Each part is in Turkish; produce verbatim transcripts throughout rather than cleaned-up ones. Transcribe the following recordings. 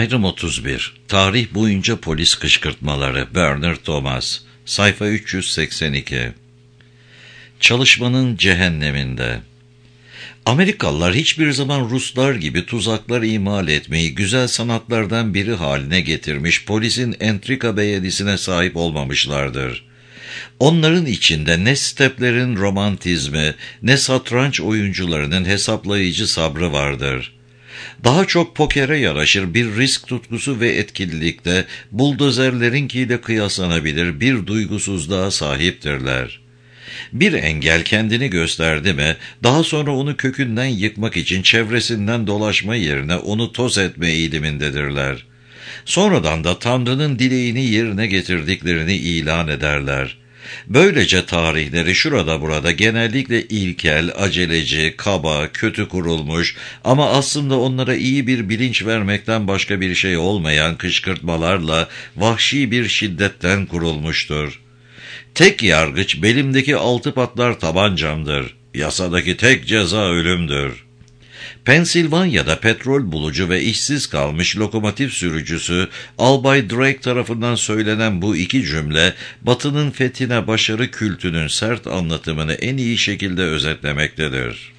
Ayrım otuz bir. Tarih boyunca polis kışkırtmaları. Werner Thomas. Sayfa üç yüz seksen iki. Çalışmanın cehenneminde. Amerikalılar hiçbir zaman Ruslar gibi tuzaklar imal etmeyi güzel sanatlardan biri haline getirmiş polisin entrika beğenisine sahip olmamışlardır. Onların içinde ne steplerin romantizmi, ne satranç oyuncularının hesaplayıcı sabrı vardır. Daha çok pokere yaraşır bir risk tutkusu ve etkililikte buldozerlerinkiyle kıyaslanabilir bir duygusuzluğa sahiptirler. Bir engel kendini gösterdi mi, daha sonra onu kökünden yıkmak için çevresinden dolaşma yerine onu toz etme eğilimindedirler. Sonradan da Tanrı'nın dileğini yerine getirdiklerini ilan ederler. Böylece tarihleri şurada burada genellikle ilkel, aceleci, kaba, kötü kurulmuş ama aslında onlara iyi bir bilinç vermekten başka bir şey olmayan kışkırtmalarla vahşi bir şiddetten kurulmuştur. Tek yargıç belimdeki altı patlar tabancamdır. Yasadaki tek ceza ölümdür. Pensilvanya'da petrol bulucu ve işsiz kalmış lokomotif sürücüsü Albay Drake tarafından söylenen bu iki cümle, Batı'nın fethine başarı kültünün sert anlatımını en iyi şekilde özetlemektedir.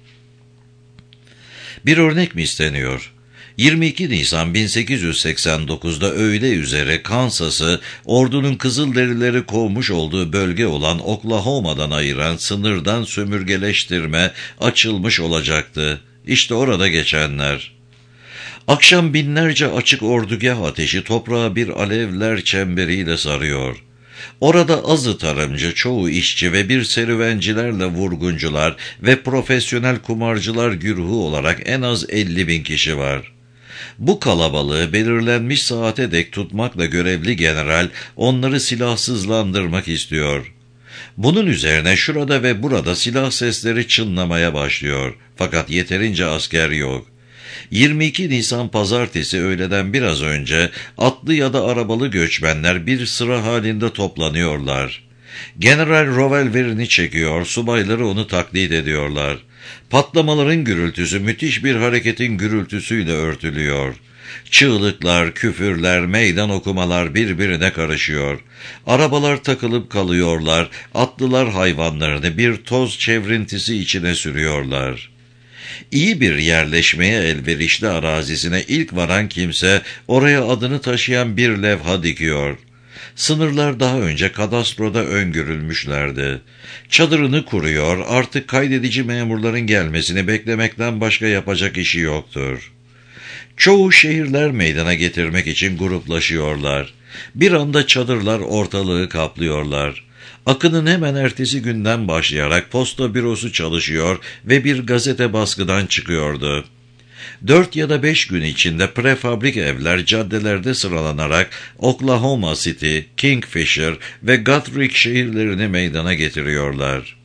Bir örnek mi isteniyor? yirmi iki Nisan bin sekiz yüz seksen dokuz'da öğle üzere Kansas'ı ordunun Kızılderilileri kovmuş olduğu bölge olan Oklahoma'dan ayıran sınırdan sömürgeleştirme açılmış olacaktı. İşte orada geçenler. Akşam binlerce açık ordugah ateşi toprağa bir alevler çemberiyle sarıyor. Orada azı tarımcı, çoğu işçi ve bir serüvencilerle vurguncular ve profesyonel kumarcılar güruhu olarak en az elli bin kişi var. Bu kalabalığı belirlenmiş saate dek tutmakla görevli general onları silahsızlandırmak istiyor. Bunun üzerine şurada ve burada silah sesleri çınlamaya başlıyor. Fakat yeterince asker yok. yirmi iki Nisan pazartesi öğleden biraz önce atlı ya da arabalı göçmenler bir sıra halinde toplanıyorlar. General revolverini çekiyor, subayları onu taklit ediyorlar. Patlamaların gürültüsü müthiş bir hareketin gürültüsüyle örtülüyor. Çığlıklar, küfürler, meydan okumalar birbirine karışıyor. Arabalar takılıp kalıyorlar, atlılar hayvanlarını bir toz çevrintisi içine sürüyorlar. İyi bir yerleşmeye elverişli arazisine ilk varan kimse oraya adını taşıyan bir levha dikiyor. Sınırlar daha önce kadastroda öngörülmüşlerdi. Çadırını kuruyor, artık kaydedici memurların gelmesini beklemekten başka yapacak işi yoktur. Çoğu şehirler meydana getirmek için gruplaşıyorlar. Bir anda çadırlar ortalığı kaplıyorlar. Akının hemen ertesi günden başlayarak posta bürosu çalışıyor ve bir gazete baskıdan çıkıyordu. Dört ya da beş gün içinde prefabrik evler caddelerde sıralanarak Oklahoma City, Kingfisher ve Guthrie şehirlerini meydana getiriyorlar.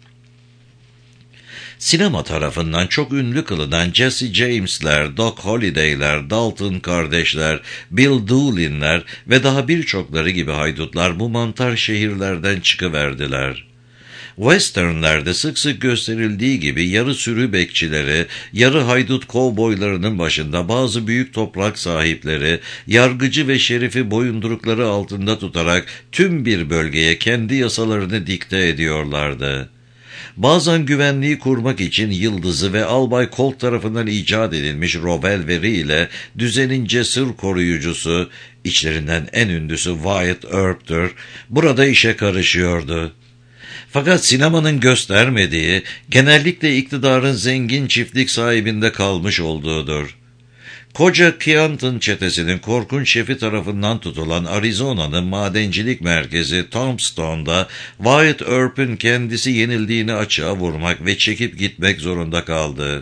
Sinema tarafından çok ünlü kılınan Jesse James'ler, Doc Holliday'ler, Dalton kardeşler, Bill Doolin'ler ve daha birçokları gibi haydutlar bu mantar şehirlerden çıkıverdiler. Westernlerde sık sık gösterildiği gibi yarı sürü bekçileri, yarı haydut kovboylarının başında bazı büyük toprak sahipleri, yargıcı ve şerifi boyundurukları altında tutarak tüm bir bölgeye kendi yasalarını dikte ediyorlardı. Bazen güvenliği kurmak için Yıldızı ve Albay Colt tarafından icat edilmiş revolveri ile düzenin cesur koruyucusu, içlerinden en ünlüsü Wyatt Earp'tür, burada işe karışıyordu. Fakat sinemanın göstermediği, genellikle iktidarın zengin çiftlik sahibinde kalmış olduğudur. Koca Keanton çetesinin korkunç şefi tarafından tutulan Arizona'nın madencilik merkezi Tombstone'da Wyatt Earp'ün kendisi yenildiğini açığa vurmak ve çekip gitmek zorunda kaldı.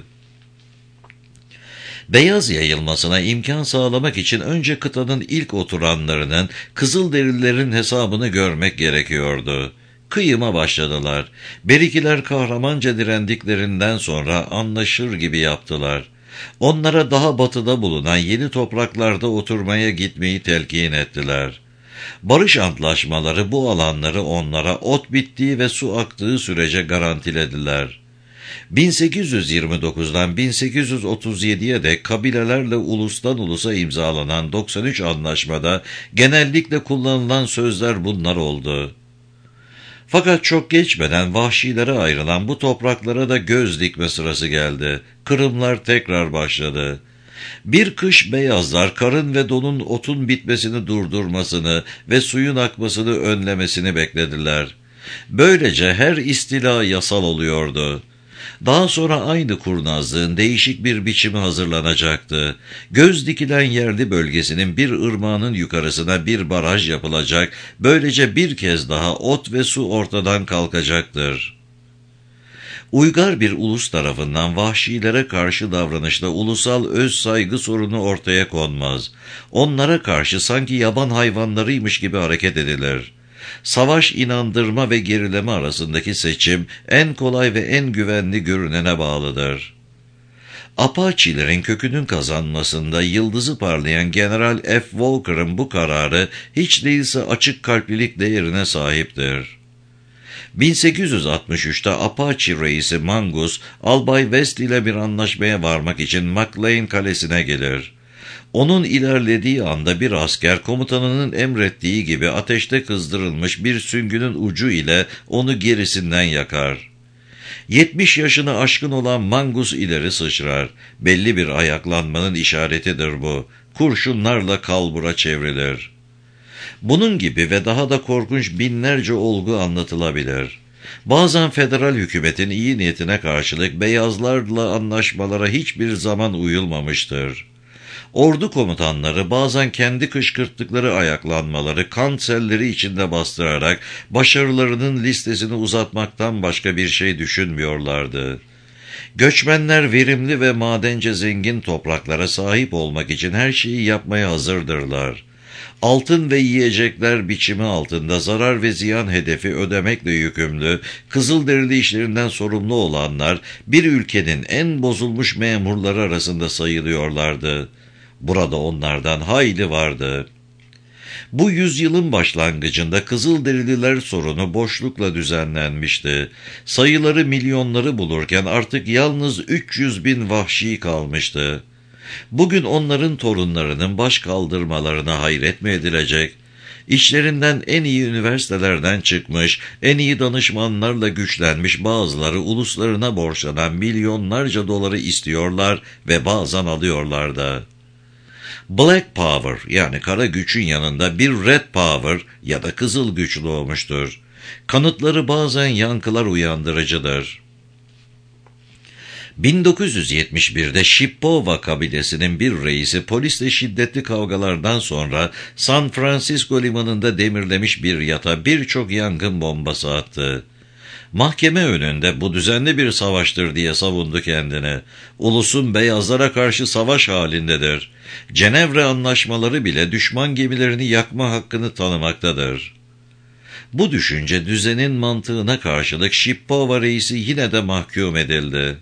Beyaz yayılmasına imkan sağlamak için önce kıtanın ilk oturanlarının, Kızılderililerin hesabını görmek gerekiyordu. Kıyıma başladılar. Berikiler kahramanca direndiklerinden sonra anlaşır gibi yaptılar. Onlara daha batıda bulunan yeni topraklarda oturmaya gitmeyi telkin ettiler. Barış antlaşmaları bu alanları onlara ot bittiği ve su aktığı sürece garantilediler. bin sekiz yüz yirmi dokuzdan bin sekiz yüz otuz yediye dek kabilelerle ulustan ulusa imzalanan doksan üç anlaşmada genellikle kullanılan sözler bunlar oldu. Fakat çok geçmeden vahşilere ayrılan bu topraklara da göz dikme sırası geldi. Kırımlar tekrar başladı. Bir kış beyazlar karın ve donun otun bitmesini durdurmasını ve suyun akmasını önlemesini beklediler. Böylece her istila yasal oluyordu. Daha sonra aynı kurnazlığın değişik bir biçimi hazırlanacaktı. Göz dikilen yerli bölgesinin bir ırmağının yukarısına bir baraj yapılacak, böylece bir kez daha ot ve su ortadan kalkacaktır. Uygar bir ulus tarafından vahşilere karşı davranışta ulusal öz saygı sorunu ortaya konmaz. Onlara karşı sanki yaban hayvanlarıymış gibi hareket edilir. Savaş, inandırma ve gerileme arasındaki seçim en kolay ve en güvenli görünene bağlıdır. Apache'lerin kökünün kazanmasında yıldızı parlayan General F. Walker'ın bu kararı hiç değilse açık kalplilik değerine sahiptir. bin sekiz yüz altmış üçte Apache reisi Mangus, Albay West ile bir anlaşmaya varmak için McLean Kalesi'ne gelir. Onun ilerlediği anda bir asker komutanının emrettiği gibi ateşte kızdırılmış bir süngünün ucu ile onu gerisinden yakar. yetmiş yaşını aşkın olan Mangus ileri sıçrar. Belli bir ayaklanmanın işaretidir bu. Kurşunlarla kalbura çevrilir. Bunun gibi ve daha da korkunç binlerce olgu anlatılabilir. Bazen federal hükümetin iyi niyetine karşılık beyazlarla anlaşmalara hiçbir zaman uyulmamıştır. Ordu komutanları bazen kendi kışkırttıkları ayaklanmaları kan selleri içinde bastırarak başarılarının listesini uzatmaktan başka bir şey düşünmüyorlardı. Göçmenler verimli ve madence zengin topraklara sahip olmak için her şeyi yapmaya hazırdırlar. Altın ve yiyecekler biçimi altında zarar ve ziyan hedefi ödemekle yükümlü, Kızılderili işlerinden sorumlu olanlar bir ülkenin en bozulmuş memurları arasında sayılıyorlardı. Burada onlardan hayli vardı. Bu yüzyılın başlangıcında Kızılderililer sorunu boşlukla düzenlenmişti. Sayıları milyonları bulurken artık yalnız üç yüz bin vahşi kalmıştı. Bugün onların torunlarının baş kaldırmalarına hayret mi edilecek? İçlerinden en iyi üniversitelerden çıkmış, en iyi danışmanlarla güçlenmiş bazıları uluslarına borçlanan milyonlarca doları istiyorlar ve bazen alıyorlar da. Black Power yani kara gücün yanında bir Red Power ya da kızıl güç doğmuştur. Kanıtları bazen yankılar uyandırıcıdır. bin dokuz yüz yetmiş birde Chippewa kabilesinin bir reisi polisle şiddetli kavgalardan sonra San Francisco limanında demirlemiş bir yata birçok yangın bombası attı. Mahkeme önünde bu düzenli bir savaştır diye savundu kendini. Ulusun beyazlara karşı savaş halindedir. Cenevre anlaşmaları bile düşman gemilerini yakma hakkını tanımaktadır. Bu düşünce düzenin mantığına karşılık Chippewa reisi yine de mahkum edildi.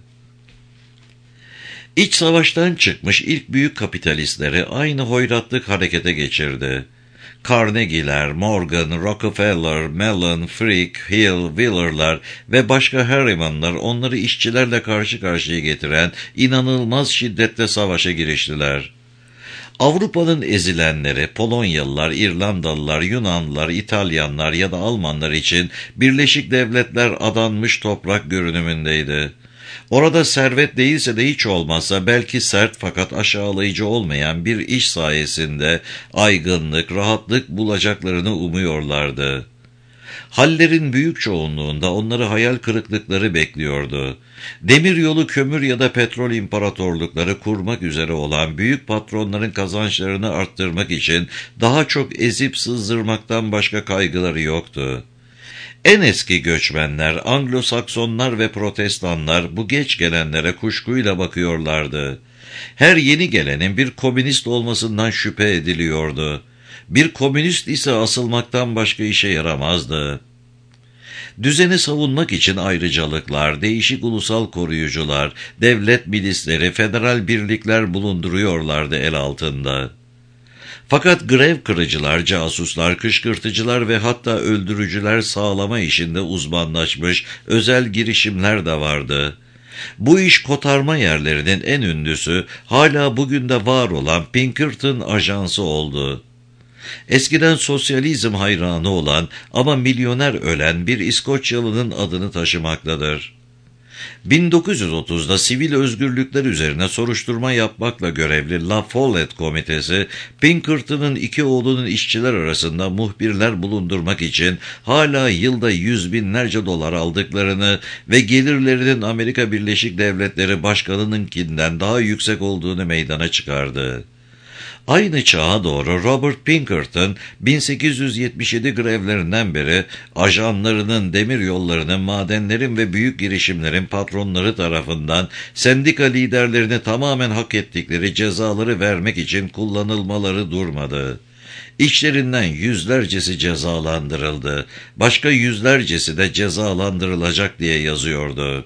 İç savaştan çıkmış ilk büyük kapitalistleri aynı hoyratlık harekete geçirdi. Carnegie'ler, Morgan, Rockefeller, Mellon, Frick, Hill, Wheeler'lar ve başka Harriman'lar onları işçilerle karşı karşıya getiren inanılmaz şiddetle savaşa giriştiler. Avrupa'nın ezilenleri, Polonyalılar, İrlandalılar, Yunanlılar, İtalyanlar ya da Almanlar için Birleşik Devletler adanmış toprak görünümündeydi. Orada servet değilse de hiç olmazsa belki sert fakat aşağılayıcı olmayan bir iş sayesinde aygınlık, rahatlık bulacaklarını umuyorlardı. Hallerin büyük çoğunluğunda onları hayal kırıklıkları bekliyordu. Demiryolu, kömür ya da petrol imparatorlukları kurmak üzere olan büyük patronların kazançlarını arttırmak için daha çok ezip sızdırmaktan başka kaygıları yoktu. En eski göçmenler, Anglo-Saksonlar ve Protestanlar bu geç gelenlere kuşkuyla bakıyorlardı. Her yeni gelenin bir komünist olmasından şüphe ediliyordu. Bir komünist ise asılmaktan başka işe yaramazdı. Düzeni savunmak için ayrıcalıklar, değişik ulusal koruyucular, devlet milisleri, federal birlikler bulunduruyorlardı el altında. Fakat grev kırıcılar, casuslar, kışkırtıcılar ve hatta öldürücüler sağlama işinde uzmanlaşmış özel girişimler de vardı. Bu iş kotarma yerlerinin en ünlüsü hala bugün de var olan Pinkerton Ajansı oldu. Eskiden sosyalizm hayranı olan ama milyoner ölen bir İskoçyalı'nın adını taşımaktadır. bin dokuz yüz otuzda sivil özgürlükler üzerine soruşturma yapmakla görevli La Follette Komitesi, Pinkerton'ın iki oğlunun işçiler arasında muhbirler bulundurmak için hala yılda yüz binlerce dolar aldıklarını ve gelirlerinin Amerika Birleşik Devletleri Başkanı'nınkinden daha yüksek olduğunu meydana çıkardı. Aynı çağa doğru Robert Pinkerton, bin sekiz yüz yetmiş yedi grevlerinden beri ajanlarının, demiryollarının, madenlerin ve büyük girişimlerin patronları tarafından sendika liderlerini tamamen hak ettikleri cezaları vermek için kullanılmaları durmadı. İçlerinden yüzlercesi cezalandırıldı, başka yüzlercesi de cezalandırılacak diye yazıyordu.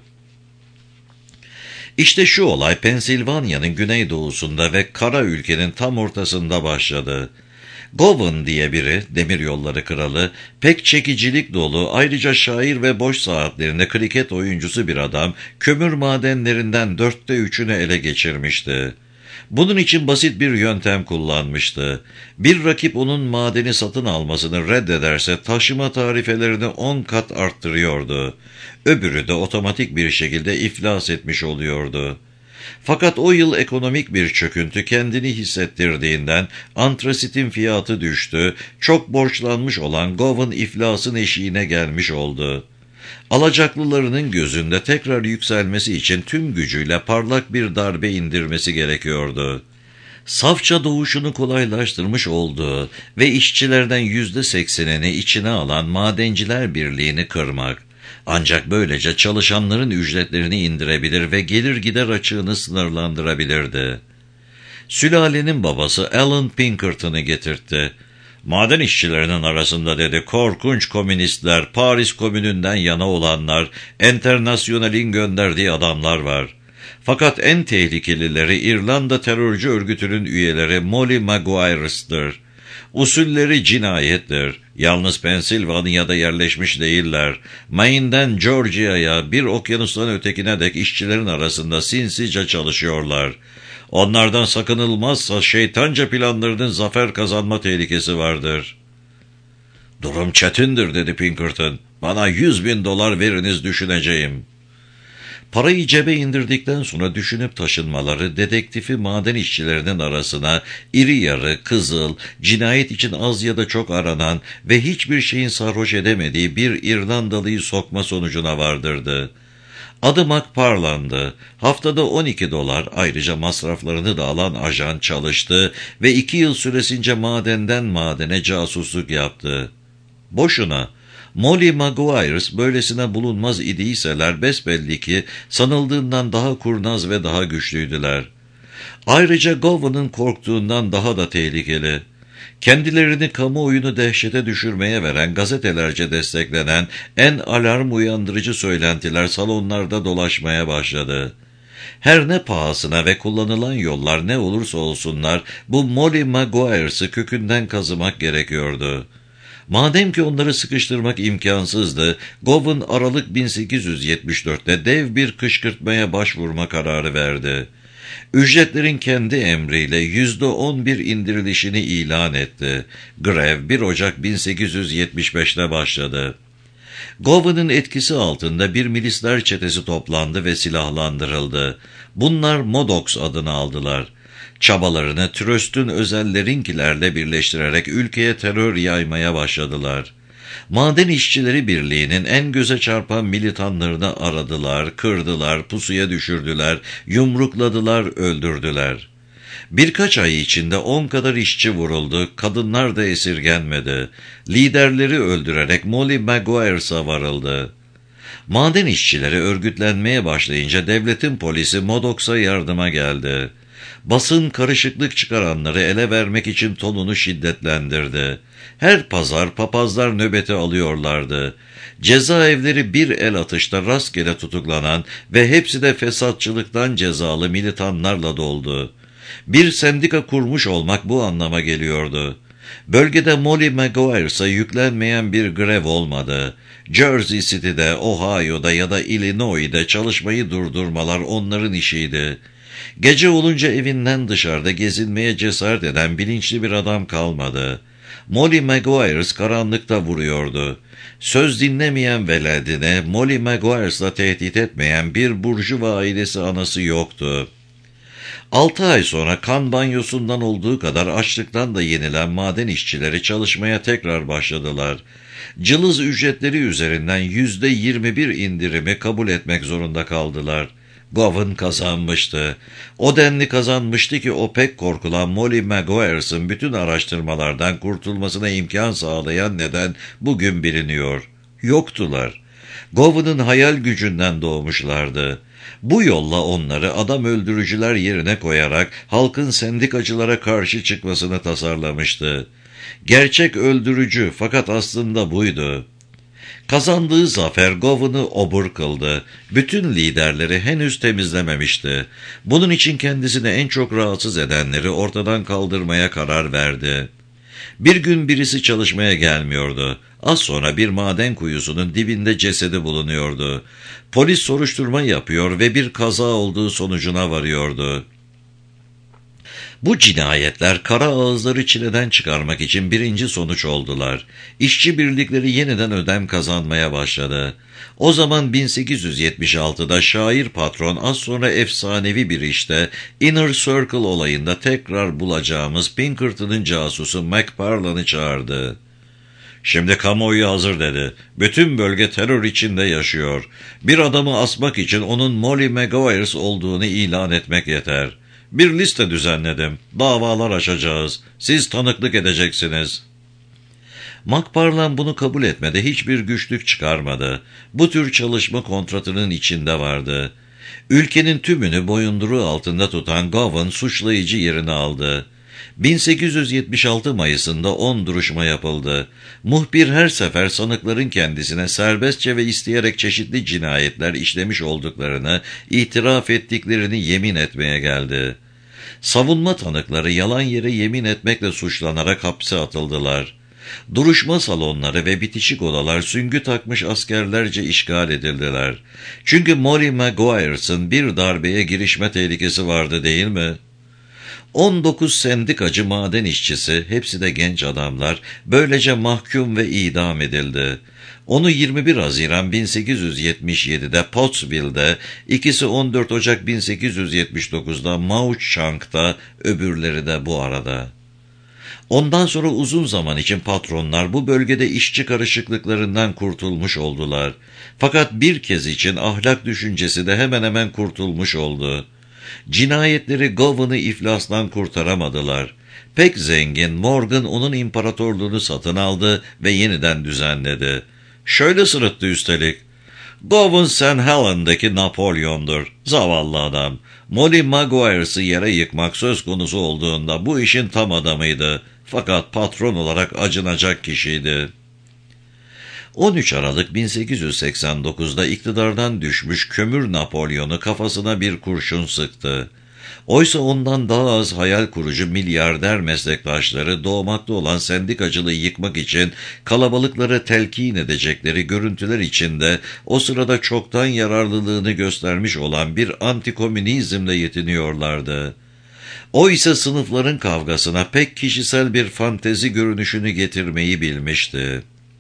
İşte şu olay Pensilvanya'nın güneydoğusunda ve kara ülkenin tam ortasında başladı. Govan diye biri, demiryolları kralı, pek çekicilik dolu, ayrıca şair ve boş saatlerinde kriket oyuncusu bir adam, kömür madenlerinden dörtte üçünü ele geçirmişti. Bunun için basit bir yöntem kullanmıştı. Bir rakip onun madeni satın almasını reddederse taşıma tarifelerini on kat arttırıyordu. Öbürü de otomatik bir şekilde iflas etmiş oluyordu. Fakat o yıl ekonomik bir çöküntü kendini hissettirdiğinden antrasitin fiyatı düştü, çok borçlanmış olan Govan iflasın eşiğine gelmiş oldu. Alacaklılarının gözünde tekrar yükselmesi için tüm gücüyle parlak bir darbe indirmesi gerekiyordu. Safça doğuşunu kolaylaştırmış olduğu ve işçilerden yüzde seksenini içine alan Madenciler Birliği'ni kırmak, ancak böylece çalışanların ücretlerini indirebilir ve gelir gider açığını sınırlandırabilirdi. Sülalenin babası Alan Pinkerton'ı getirtti. Maden işçilerinin arasında dedi, korkunç komünistler, Paris Komünü'nden yana olanlar, Enternasyonel'in gönderdiği adamlar var. Fakat en tehlikelileri İrlanda terörcü örgütünün üyeleri Molly Maguires'tır. Usulleri cinayettir. Yalnız Pensilvanya'da yerleşmiş değiller. Maine'den Georgia'ya, bir okyanustan ötekine dek işçilerin arasında sinsice çalışıyorlar. Onlardan sakınılmazsa şeytanca planlarının zafer kazanma tehlikesi vardır. Durum çetindir dedi Pinkerton. Bana yüz bin dolar veriniz düşüneceğim. Parayı cebe indirdikten sonra düşünüp taşınmaları dedektifi maden işçilerinin arasına iri yarı, kızıl, cinayet için az ya da çok aranan ve hiçbir şeyin sarhoş edemediği bir İrlandalıyı sokma sonucuna vardırdı. Adı McParland'dı. Haftada on iki dolar, ayrıca masraflarını da alan ajan çalıştı ve iki yıl süresince madenden madene casusluk yaptı. Boşuna. Molly Maguires böylesine bulunmaz idiyseler besbelli ki sanıldığından daha kurnaz ve daha güçlüydüler. Ayrıca Govan'ın korktuğundan daha da tehlikeli. Kendilerini kamuoyunu dehşete düşürmeye veren, gazetelerce desteklenen en alarm uyandırıcı söylentiler salonlarda dolaşmaya başladı. Her ne pahasına ve kullanılan yollar ne olursa olsunlar bu Molly Maguires'ı kökünden kazımak gerekiyordu. Madem ki onları sıkıştırmak imkansızdı, Govan Aralık bin sekiz yüz yetmiş dörtte dev bir kışkırtmaya başvurma kararı verdi. Ücretlerin kendi emriyle yüzde on bir indirilişini ilan etti. Grev bir Ocak bin sekiz yüz yetmiş beşte başladı. Govan'ın etkisi altında bir milisler çetesi toplandı ve silahlandırıldı. Bunlar Modox adını aldılar. Çabalarını Tröst'ün özellerinkilerle birleştirerek ülkeye terör yaymaya başladılar. Maden İşçileri Birliği'nin en göze çarpan militanlarını aradılar, kırdılar, pusuya düşürdüler, yumrukladılar, öldürdüler. Birkaç ay içinde on kadar işçi vuruldu, kadınlar da esirgenmedi. Liderleri öldürerek Molly Maguires'a varıldı. Maden işçileri örgütlenmeye başlayınca devletin polisi Modox'a yardıma geldi. Basın karışıklık çıkaranları ele vermek için tonunu şiddetlendirdi. Her pazar papazlar nöbeti alıyorlardı. Cezaevleri bir el atışta rastgele tutuklanan ve hepsi de fesatçılıktan cezalı militanlarla doldu. Bir sendika kurmuş olmak bu anlama geliyordu. Bölgede Molly Maguires'a yüklenmeyen bir grev olmadı. Jersey City'de, Ohio'da ya da Illinois'de çalışmayı durdurmalar onların işiydi. Gece olunca evinden dışarıda gezinmeye cesaret eden bilinçli bir adam kalmadı. Molly Maguires karanlıkta vuruyordu. Söz dinlemeyen veledine Molly Maguires'la tehdit etmeyen bir burjuva ailesi anası yoktu. Altı ay sonra kan banyosundan olduğu kadar açlıktan da yenilen maden işçileri çalışmaya tekrar başladılar. Cılız ücretleri üzerinden yüzde yirmi bir indirimi kabul etmek zorunda kaldılar. Govan kazanmıştı. O denli kazanmıştı ki o pek korkulan Molly Maguires'ın bütün araştırmalardan kurtulmasına imkan sağlayan neden bugün biliniyor. Yoktular. Govan'ın hayal gücünden doğmuşlardı. Bu yolla onları adam öldürücüler yerine koyarak halkın sendikacılara karşı çıkmasını tasarlamıştı. Gerçek öldürücü fakat aslında buydu. Kazandığı zafer Govan'ı obur kıldı. Bütün liderleri henüz temizlememişti. Bunun için kendisini en çok rahatsız edenleri ortadan kaldırmaya karar verdi. Bir gün birisi çalışmaya gelmiyordu. Az sonra bir maden kuyusunun dibinde cesedi bulunuyordu. Polis soruşturma yapıyor ve bir kaza olduğu sonucuna varıyordu. Bu cinayetler kara ağızları çileden çıkarmak için birinci sonuç oldular. İşçi birlikleri yeniden ödem kazanmaya başladı. O zaman bin sekiz yüz yetmiş altıda şair patron az sonra efsanevi bir işte Inner Circle olayında tekrar bulacağımız Pinkerton'ın casusu McParland'ı çağırdı. Şimdi kamuoyu hazır dedi. Bütün bölge terör içinde yaşıyor. Bir adamı asmak için onun Molly Maguires olduğunu ilan etmek yeter. Bir liste düzenledim. Davalar açacağız. Siz tanıklık edeceksiniz. McParland bunu kabul etmede hiçbir güçlük çıkarmadı. Bu tür çalışma kontratının içinde vardı. Ülkenin tümünü boyunduruğu altında tutan Govan suçlayıcı yerini aldı. bin sekiz yüz yetmiş altı Mayıs'ında on duruşma yapıldı. Muhbir her sefer sanıkların kendisine serbestçe ve isteyerek çeşitli cinayetler işlemiş olduklarını, itiraf ettiklerini yemin etmeye geldi. Savunma tanıkları yalan yere yemin etmekle suçlanarak hapse atıldılar. Duruşma salonları ve bitişik odalar süngü takmış askerlerce işgal edildiler. Çünkü Molly Maguires'ın bir darbeye girişme tehlikesi vardı değil mi? on dokuz sendikacı maden işçisi, hepsi de genç adamlar, böylece mahkum ve idam edildi. Onu yirmi bir Haziran bin sekiz yüz yetmiş yedi'de Pottsville'de, ikisi on dört Ocak bin sekiz yüz yetmiş dokuz'da Mauch Chank'ta, öbürleri de bu arada. Ondan sonra uzun zaman için patronlar bu bölgede işçi karışıklıklarından kurtulmuş oldular. Fakat bir kez için ahlak düşüncesi de hemen hemen kurtulmuş oldu. Cinayetleri Govan'ı iflastan kurtaramadılar. Pek zengin Morgan onun imparatorluğunu satın aldı ve yeniden düzenledi. Şöyle sırıttı üstelik. Govan Saint Helen'daki Napolyon'dur. Zavallı adam. Molly Maguires'ı yere yıkmak söz konusu olduğunda bu işin tam adamıydı. Fakat patron olarak acınacak kişiydi. on üç Aralık bin sekiz yüz seksen dokuz'da iktidardan düşmüş kömür Napolyon'u kafasına bir kurşun sıktı. Oysa ondan daha az hayal kurucu milyarder meslektaşları doğmakta olan sendikacılığı yıkmak için kalabalıkları telkin edecekleri görüntüler içinde o sırada çoktan yararlılığını göstermiş olan bir antikomünizmle yetiniyorlardı. O ise sınıfların kavgasına pek kişisel bir fantezi görünüşünü getirmeyi bilmişti.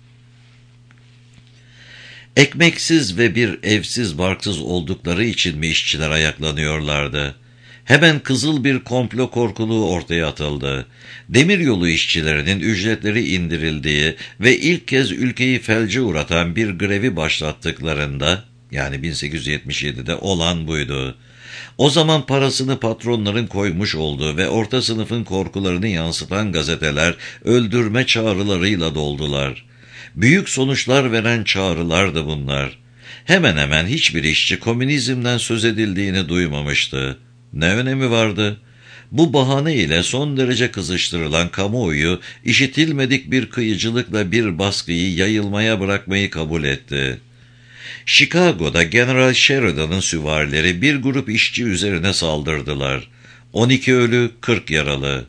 Ekmeksiz ve bir evsiz barksız oldukları için mi işçiler ayaklanıyorlardı? Hemen kızıl bir komplo korkuluğu ortaya atıldı. Demiryolu işçilerinin ücretleri indirildiği ve ilk kez ülkeyi felce uğratan bir grevi başlattıklarında, yani bin sekiz yüz yetmiş yedi'de olan buydu. O zaman parasını patronların koymuş olduğu ve orta sınıfın korkularını yansıtan gazeteler öldürme çağrılarıyla doldular. Büyük sonuçlar veren çağrılardı bunlar. Hemen hemen hiçbir işçi komünizmden söz edildiğini duymamıştı. Ne önemi vardı? Bu bahane ile son derece kızıştırılan kamuoyu, işitilmedik bir kıyıcılıkla bir baskıyı yayılmaya bırakmayı kabul etti. Chicago'da General Sheridan'ın süvarileri bir grup işçi üzerine saldırdılar. on iki ölü, kırk yaralı.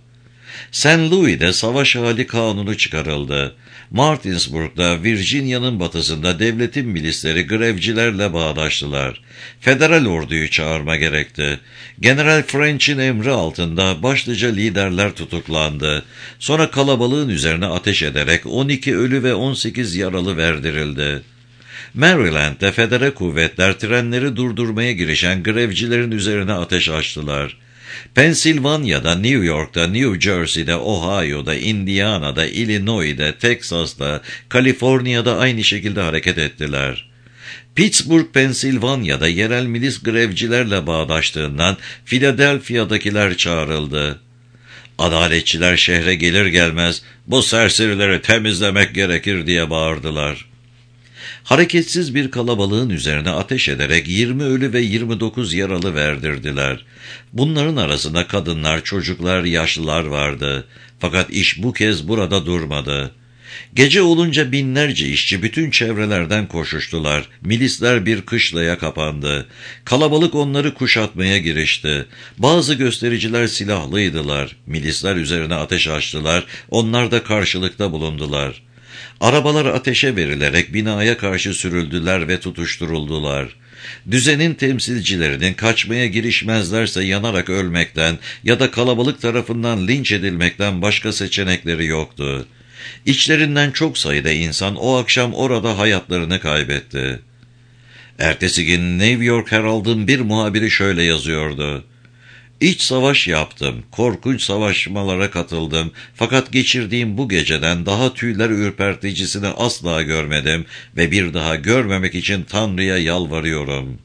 Saint Louis'de savaş hali kanunu çıkarıldı. Martinsburg'da, Virginia'nın batısında devletin milisleri grevcilerle bağdaştılar. Federal orduyu çağırma gerekti. General French'in emri altında başlıca liderler tutuklandı. Sonra kalabalığın üzerine ateş ederek on iki ölü ve on sekiz yaralı verdirildi. Maryland'de federal kuvvetler trenleri durdurmaya girişen grevcilerin üzerine ateş açtılar. Pensilvanya'da, New York'ta, New Jersey'de, Ohio'da, Indiana'da, Illinois'de, Texas'ta, Kaliforniya'da aynı şekilde hareket ettiler. Pittsburgh, Pensilvanya'da yerel milis grevcilerle bağdaştığından Philadelphia'dakiler çağrıldı. Adaletçiler şehre gelir gelmez bu serserileri temizlemek gerekir diye bağırdılar. Hareketsiz bir kalabalığın üzerine ateş ederek yirmi ölü ve yirmi dokuz yaralı verdirdiler. Bunların arasında kadınlar, çocuklar, yaşlılar vardı. Fakat iş bu kez burada durmadı. Gece olunca binlerce işçi bütün çevrelerden koşuştular. Milisler bir kışlaya kapandı. Kalabalık onları kuşatmaya girişti. Bazı göstericiler silahlıydılar. Milisler üzerine ateş açtılar. Onlar da karşılıkta bulundular. Arabalar ateşe verilerek binaya karşı sürüldüler ve tutuşturuldular. Düzenin temsilcilerinin kaçmaya girişmezlerse yanarak ölmekten ya da kalabalık tarafından linç edilmekten başka seçenekleri yoktu. İçlerinden çok sayıda insan o akşam orada hayatlarını kaybetti. Ertesi gün New York Herald'ın bir muhabiri şöyle yazıyordu: İç savaş yaptım, korkunç savaşmalara katıldım fakat geçirdiğim bu geceden daha tüyler ürperticisini asla görmedim ve bir daha görmemek için Tanrı'ya yalvarıyorum.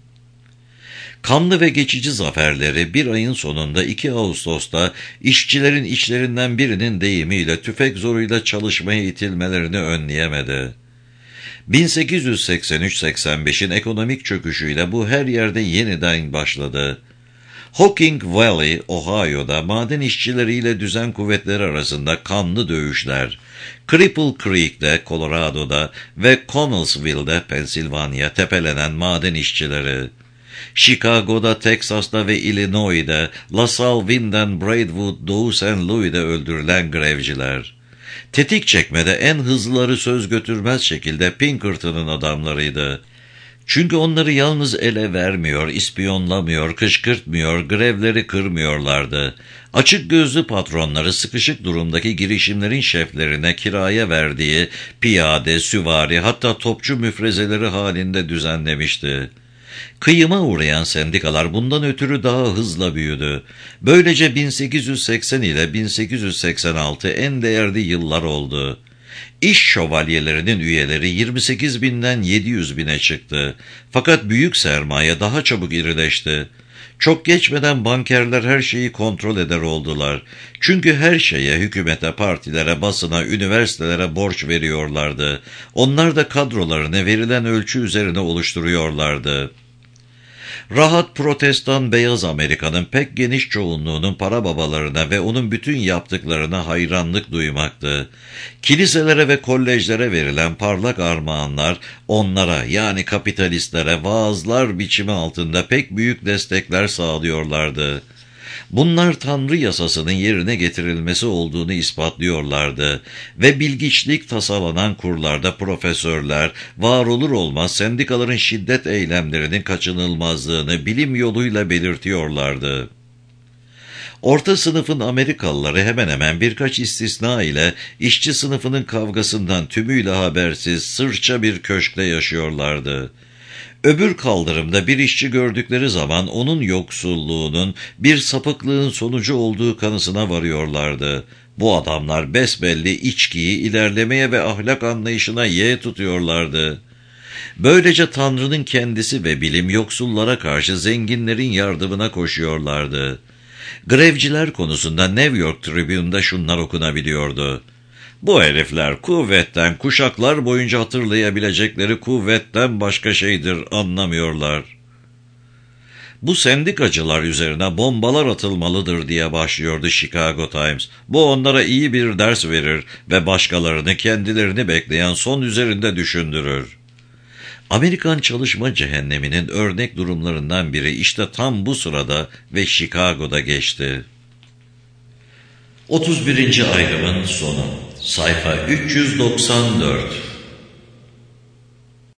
Kanlı ve geçici zaferleri bir ayın sonunda iki Ağustos'ta işçilerin içlerinden birinin deyimiyle tüfek zoruyla çalışmaya itilmelerini önleyemedi. bin sekiz yüz seksen üç seksen beşin ekonomik çöküşüyle bu her yerde yeniden başladı. Hocking Valley, Ohio'da maden işçileriyle düzen kuvvetleri arasında kanlı dövüşler, Cripple Creek'te, Colorado'da ve Connellsville'de, Pensilvanya tepelenen maden işçileri, Chicago'da, Texas'ta ve Illinois'da, LaSalle, Winden, Braidwood, Doğu Saint Louis'de öldürülen grevciler. Tetik çekmede en hızlıları söz götürmez şekilde Pinkerton'ın adamlarıydı. Çünkü onları yalnız ele vermiyor, ispiyonlamıyor, kışkırtmıyor, grevleri kırmıyorlardı. Açık gözlü patronları sıkışık durumdaki girişimlerin şeflerine kiraya verdiği piyade, süvari hatta topçu müfrezeleri halinde düzenlemişti. Kıyıma uğrayan sendikalar bundan ötürü daha hızla büyüdü. Böylece bin sekiz yüz seksen ile bin sekiz yüz seksen altı en değerli yıllar oldu. İş şövalyelerinin üyeleri yirmi sekiz binden yedi yüz bine çıktı. Fakat büyük sermaye daha çabuk irileşti. Çok geçmeden bankerler her şeyi kontrol eder oldular. Çünkü her şeye, hükümete, partilere, basına, üniversitelere borç veriyorlardı. Onlar da kadrolarını verilen ölçü üzerine oluşturuyorlardı. Rahat protestan beyaz Amerika'nın pek geniş çoğunluğunun para babalarına ve onun bütün yaptıklarına hayranlık duymaktı. Kiliselere ve kolejlere verilen parlak armağanlar onlara, yani kapitalistlere vaazlar biçimi altında pek büyük destekler sağlıyorlardı. Bunlar Tanrı yasasının yerine getirilmesi olduğunu ispatlıyorlardı ve bilgiçlik tasalanan kurlarda profesörler var olur olmaz sendikaların şiddet eylemlerinin kaçınılmazlığını bilim yoluyla belirtiyorlardı. Orta sınıfın Amerikalıları hemen hemen birkaç istisna ile işçi sınıfının kavgasından tümüyle habersiz sırça bir köşkte yaşıyorlardı. Öbür kaldırımda bir işçi gördükleri zaman onun yoksulluğunun bir sapıklığın sonucu olduğu kanısına varıyorlardı. Bu adamlar besbelli içkiyi ilerlemeye ve ahlak anlayışına ye tutuyorlardı. Böylece Tanrı'nın kendisi ve bilim yoksullara karşı zenginlerin yardımına koşuyorlardı. Grevciler konusunda New York Tribune'da şunlar okunabiliyordu: Bu herifler kuvvetten, kuşaklar boyunca hatırlayabilecekleri kuvvetten başka şeydir anlamıyorlar. Bu sendikacılar üzerine bombalar atılmalıdır diye başlıyordu Chicago Times. Bu onlara iyi bir ders verir ve başkalarını kendilerini bekleyen son üzerinde düşündürür. Amerikan çalışma cehenneminin örnek durumlarından biri işte tam bu sırada ve Chicago'da geçti. otuz birinci ayrımın sonu. Sayfa üç yüz doksan dört.